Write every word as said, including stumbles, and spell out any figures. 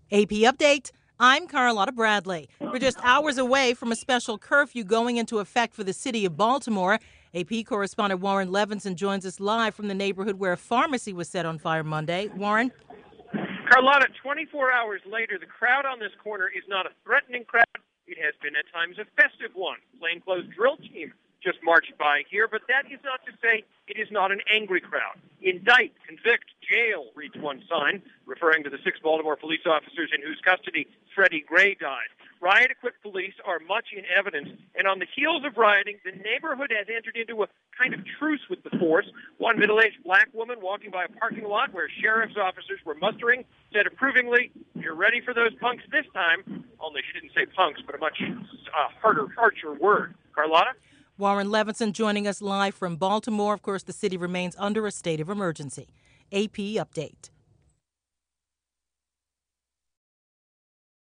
A P Update. I'm Carlotta Bradley. We're just hours away from a special curfew going into effect for the city of Baltimore. A P correspondent Warren Levinson joins us live from the neighborhood where a pharmacy was set on fire Monday. Warren? Carlotta, twenty-four hours later, the crowd on this corner is not a threatening crowd. It has been at times a festive one. Plainclothes drill team just marched by here, but that is not to say it is not an angry crowd. Indict, convict, jail, reads one sign, referring to the six Baltimore police officers in whose custody Freddie Gray died. Riot-equipped police are much in evidence, and on the heels of rioting, the neighborhood has entered into a kind of truce with the force. One middle-aged black woman walking by a parking lot where sheriff's officers were mustering said approvingly, "You're ready for those punks this time," only she didn't say punks, but a much uh, harder, harsher word. Carlotta? Warren Levinson joining us live from Baltimore. Of course, the city remains under a state of emergency. A P Update.